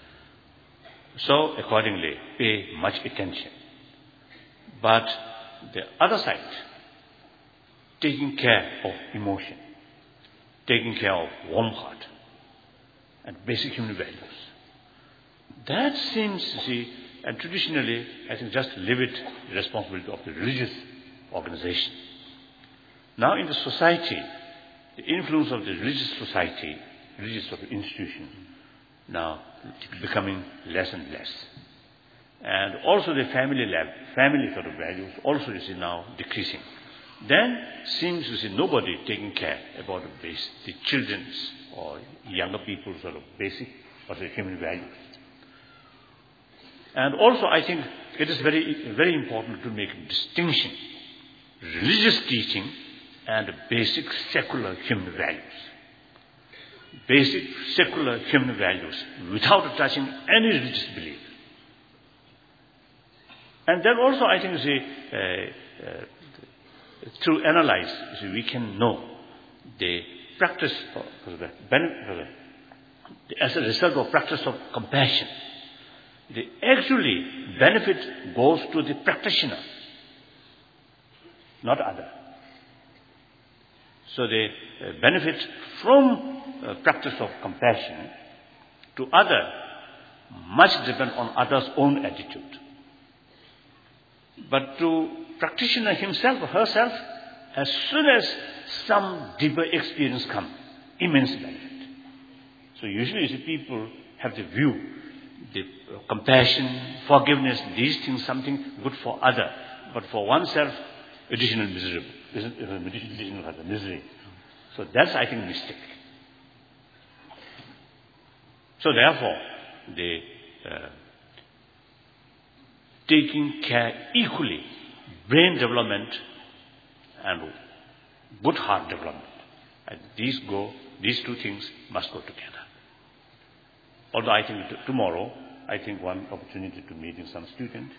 So accordingly pay much attention. But the other side, taking care of emotion, taking care of warm heart and basic human values. That seems, you see, and traditionally, I think just leave it the responsibility of the religious organization. Now in the society, the influence of the religious society, religious sort of institution, now becoming less and less. And also the family level, family sort of values also, you see, now decreasing. Then seems, you see, nobody taking care about the base, the children's or younger people's sort of basic or the human values. And also I think it is very, very important to make a distinction, religious teaching and basic secular human values. Basic secular human values without touching any religious belief. And then also I think, see, uh, uh, through analyze, see, we can know the practice of, of the benefit, as a result of practice of compassion. The actually benefit goes to the practitioner, not other. So the uh, benefit from uh, practice of compassion to other much depend on others' own attitude. But to practitioner himself or herself, as soon as some deeper experience comes, immense benefit. So usually you see people have the view, the uh, compassion, forgiveness, these things, something good for other, but for oneself, additional miserable, additional misery. So that's, I think, mistake. So therefore, the uh, taking care equally, brain development and good heart development, and these go, these two things must go together. Although I think t- tomorrow, I think one opportunity to meet some student.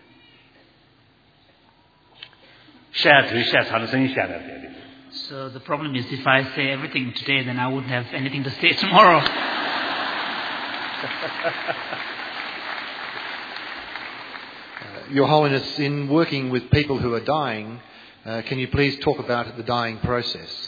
So the problem is, if I say everything today, then I wouldn't have anything to say tomorrow. uh, Your Holiness, in working with people who are dying, uh, can you please talk about the dying process?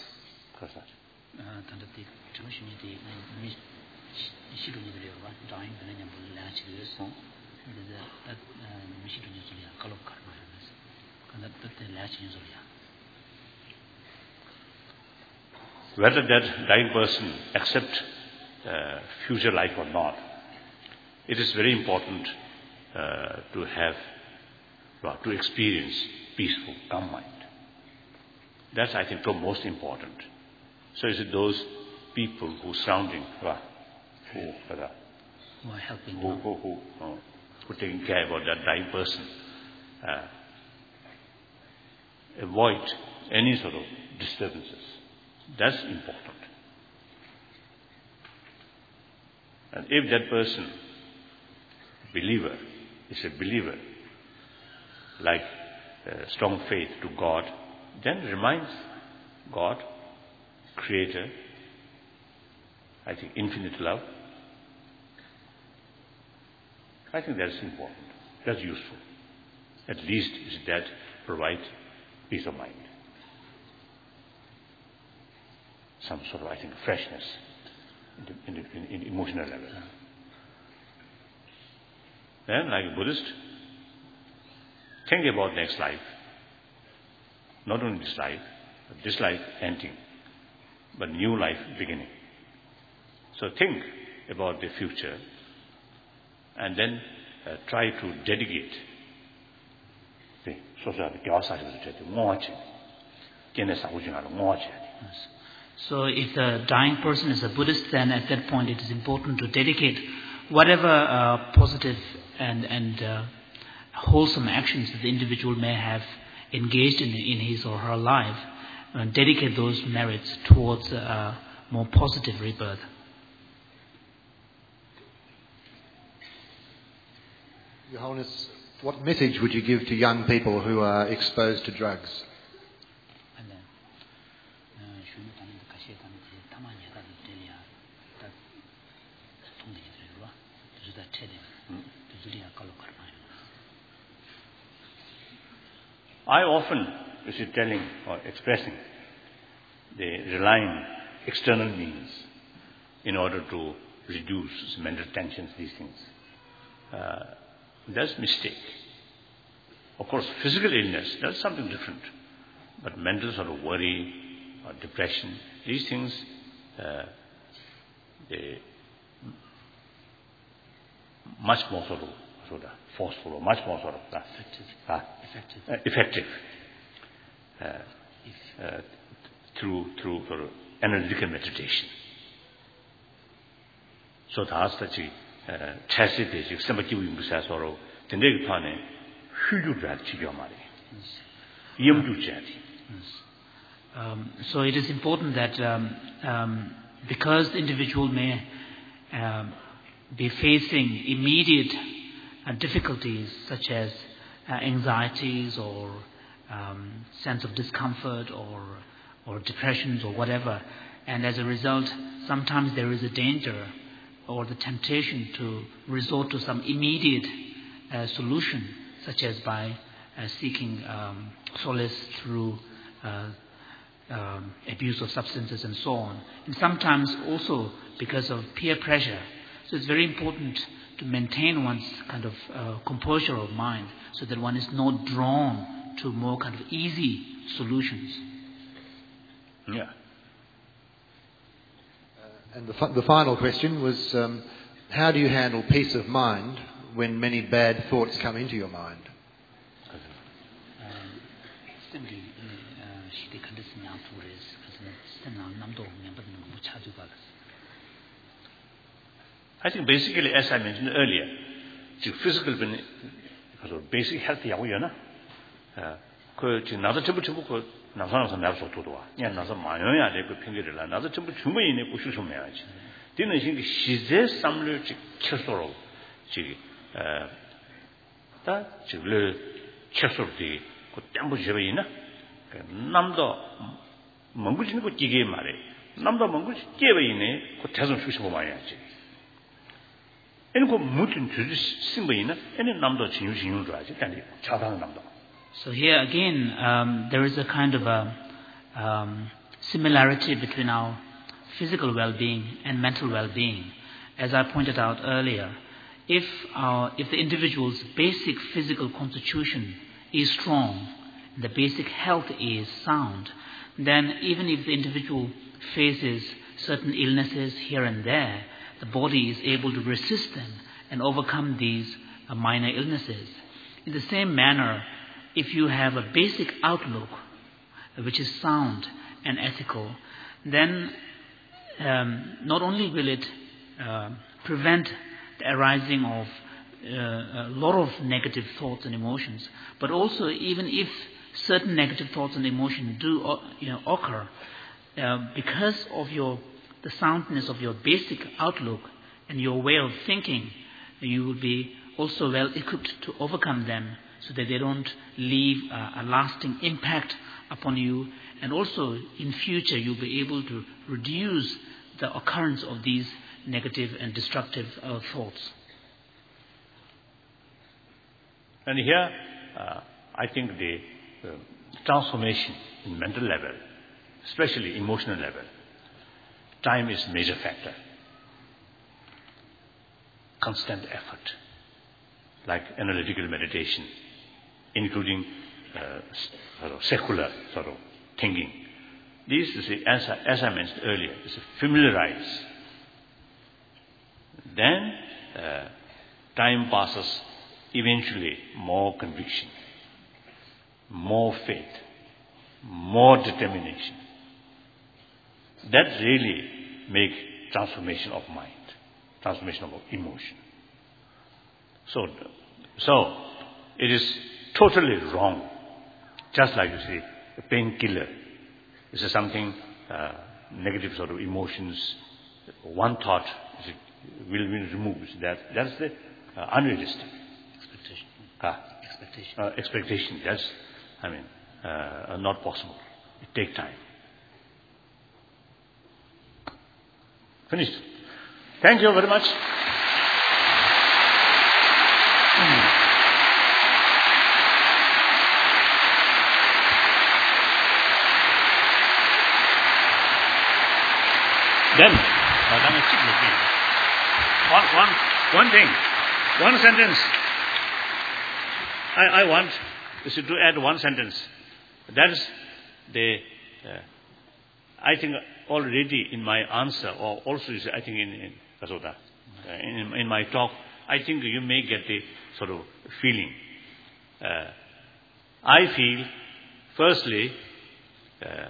Whether that dying person accepts uh, future life or not, it is very important uh, to have, well, to experience peaceful, calm mind. That's, I think, the most important. So is it those people who surrounding, well, who, uh, who are helping, who, who, who, uh, who taking care about that dying person, uh, avoid any sort of disturbances. That's important. And if that person, believer, is a believer, like uh, strong faith to God, then reminds God, Creator, I think infinite love. I think that's important. That's useful. At least is that provides peace of mind. Some sort of, I think, freshness in the, in the, in, in emotional level. Then, like a Buddhist, think about next life. Not only this life, but this life ending. but new life beginning. So think about the future and then uh, try to dedicate the social So if the dying person is a Buddhist, then at that point it is important to dedicate whatever uh, positive and, and uh, wholesome actions that the individual may have engaged in in his or her life, and dedicate those merits towards a more positive rebirth. Your Holiness, what message would you give to young people who are exposed to drugs? I often, is it telling or expressing, they rely on external means in order to reduce mental tensions, these things. Uh, that's mistake. Of course, physical illness, that's something different. But mental sort of worry or depression, these things, uh, they much more sort of, sort of forceful or much more sort of uh, effective, uh, effective, uh, effective uh, uh, through through sort of analytical meditation. So that's the chassis basic. Somebody will say sorrow. The next pane, who do that to your money? You do charity. Um, so it is important that um, um, because the individual may um, be facing immediate uh, difficulties such as uh, anxieties or um, sense of discomfort or or depressions or whatever, and as a result, sometimes there is a danger or the temptation to resort to some immediate uh, solution, such as by uh, seeking um, solace through uh, um, abuse of substances and so on. And sometimes also because of peer pressure. So it's very important to maintain one's kind of uh, composure of mind so that one is not drawn to more kind of easy solutions. Yeah. Uh, and the, fi- the final question was, um, how do you handle peace of mind when many bad thoughts come into your mind? I think basically, as I mentioned earlier, the physical basic health, yeah, we are na. Because another trouble, trouble, 나서는 나서 도도와. 야 나서 마요야 내고 핑계를라. 나서 전부 주머니에 고실 좀 해야지. 되는 신 시제 삼을 켜서로 지금 어다 지금 켜서지 그 땜부 제베이나. 남도 멍구지는 거 끼게 말해. 남도 멍구지 끼베이네. 그 대선 수시고 말해야지. 얘는 그 무슨 주지 심베이나. 얘는 남도 진유 진유 줘야지. 근데 차다는 남도. So here again, um, there is a kind of a um, similarity between our physical well-being and mental well-being. As I pointed out earlier, if our, if the individual's basic physical constitution is strong, the basic health is sound, then even if the individual faces certain illnesses here and there, the body is able to resist them and overcome these uh, minor illnesses. In the same manner, if you have a basic outlook which is sound and ethical, then um, not only will it uh, prevent the arising of uh, a lot of negative thoughts and emotions, but also even if certain negative thoughts and emotions do uh, you know, occur, uh, because of your the soundness of your basic outlook and your way of thinking, you will be also well equipped to overcome them, so that they don't leave uh, a lasting impact upon you, and also in future you'll be able to reduce the occurrence of these negative and destructive uh, thoughts. And here, uh, I think the uh, transformation in mental level, especially emotional level, time is a major factor. Constant effort, like analytical meditation, including uh, sort of secular sort of thinking, This is, a, as, I, as I mentioned earlier, is familiarize. Then uh, time passes, eventually more conviction, more faith, more determination. That really makes transformation of mind, transformation of emotion. So, so it is totally wrong. Just like you see, a painkiller is something uh, negative sort of emotions. One thought is will be removed. That that's the uh, unrealistic Expectation. uh, Expectation. uh, expectation. That's I mean uh, not possible. It takes time. Finished. Thank you very much. Then, one, one, one thing, one sentence. I, I want is to add one sentence. That is the, uh, I think already in my answer, or also is, I think in, in Kasota, uh, in, in my talk, I think you may get the sort of feeling. Uh, I feel, firstly, uh,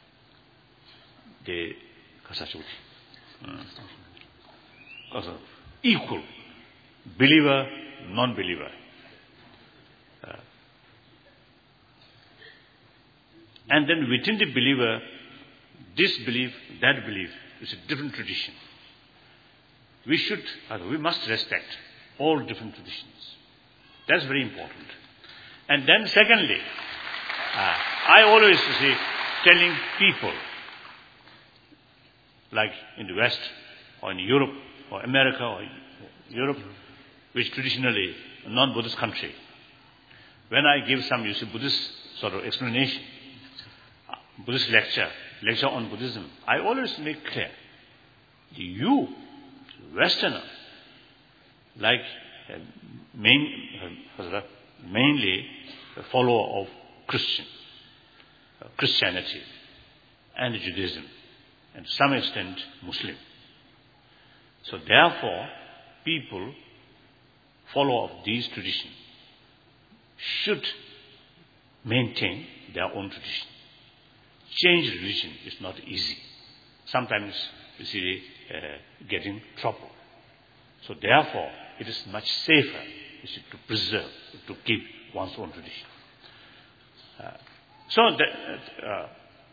the Mm. Also, equal, believer, non-believer. Uh, and then within the believer, this belief, that belief is a different tradition. We should, we must respect all different traditions. That's very important. And then secondly, uh, I always say, telling people, like in the West, or in Europe, or America, or Europe, which traditionally a non-Buddhist country. When I give some, you see, Buddhist sort of explanation, Buddhist lecture, lecture on Buddhism, I always make clear, you, Westerner, like uh, main, uh, mainly a follower of Christian, uh, Christianity and Judaism, and to some extent Muslim. So therefore, people, follower of these traditions, should maintain their own tradition. Change religion is not easy. Sometimes you see uh, getting trouble. So therefore, it is much safer you see, to preserve, to keep one's own tradition. Uh, so that, uh,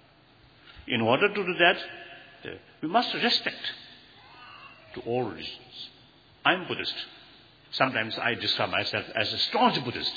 in order to do that, uh, we must respect to all religions. I'm Buddhist. Sometimes I describe myself as a staunch Buddhist.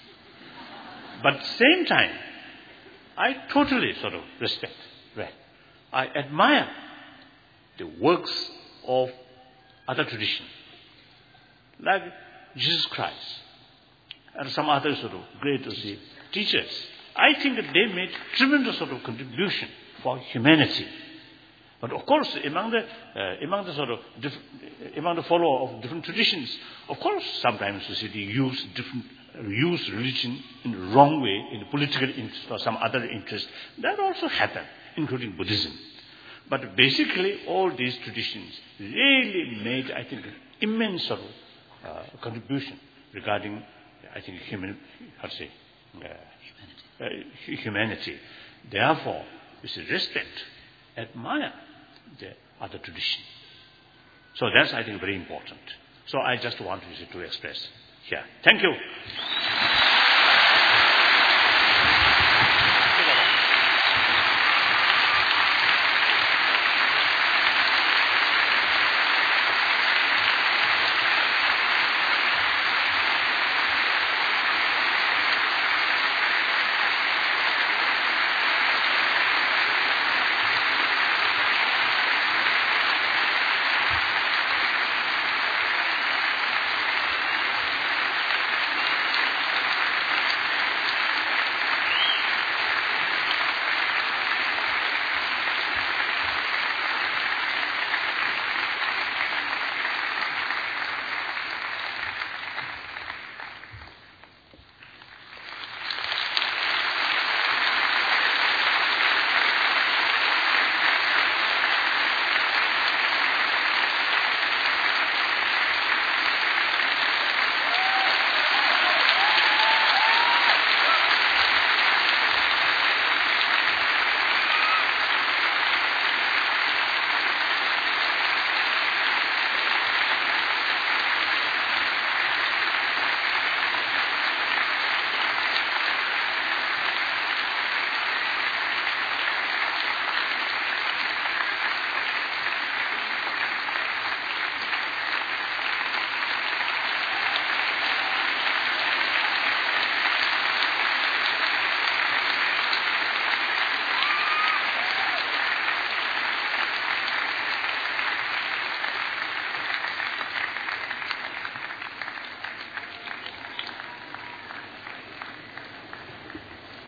But at the same time, I totally sort of respect. Right? I admire the works of other traditions, like Jesus Christ and some other sort of great see, teachers. I think that they made tremendous sort of contribution for humanity. But of course, among the uh, among the sort of diff- among the follower of different traditions, of course, sometimes you see they use different use religion in the wrong way, in the political interest or some other interest. That also happened, including Buddhism. But basically, all these traditions really made, I think, immense sort of uh, contribution regarding, I think, human, how to say, uh, humanity. Uh, humanity. Therefore, we should respect, admire the other tradition. So that's, I think, very important. So I just want to express here. Thank you.